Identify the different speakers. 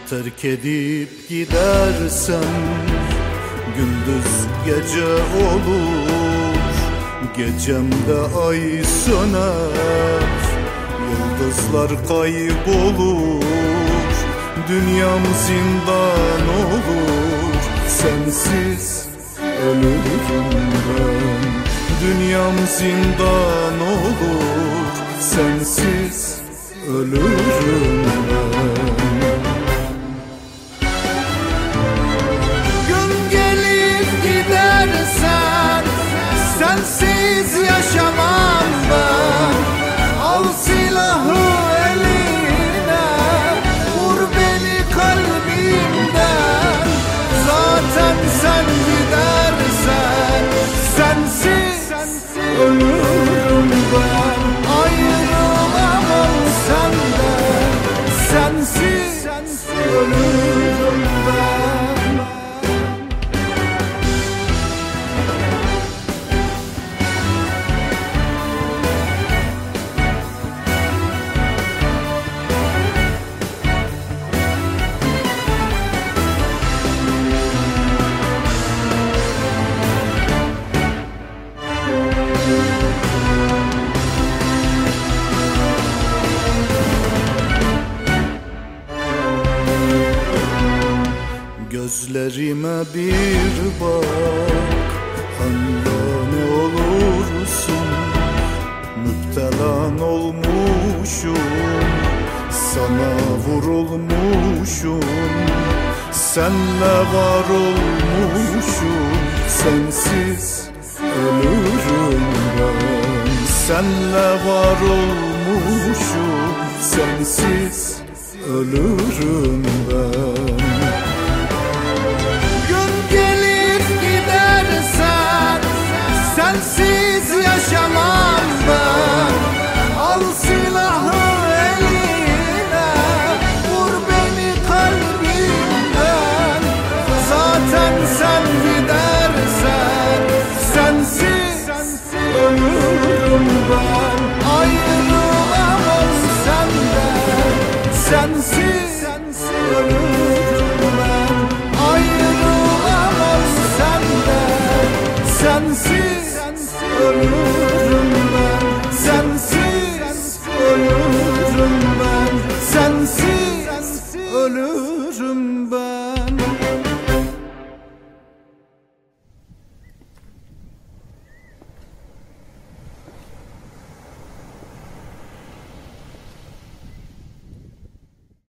Speaker 1: Terk edip gidersen gündüz gece olur, gecemde ay söner, yıldızlar kaybolur, dünyam zindan olur. Sensiz ölürüm ben, dünyam zindan olur. Sensiz ölürüm ben.
Speaker 2: Sensiz yaşamam ben. Al silahı eline, vur beni kalbimden. Zaten sen gidersen sensiz ölürüm ben. Ayrılamam senden, sensiz ölürüm ben.
Speaker 1: Gözlerime bir bak, handan olursun. Müptelan olmuşum, sana vurulmuşum. Senle var olmuşum, sensiz ölürüm ben. Senle var olmuşum, sensiz ölürüm ben.
Speaker 2: Sensiz yaşamam ben. Al silahı eline, vur beni kalbimden. Zaten sen gidersen sensiz ölürüm ben. Ayrılamam senden, sensiz ölürüm ben. Ayrılamam senden, sensiz ölürüm.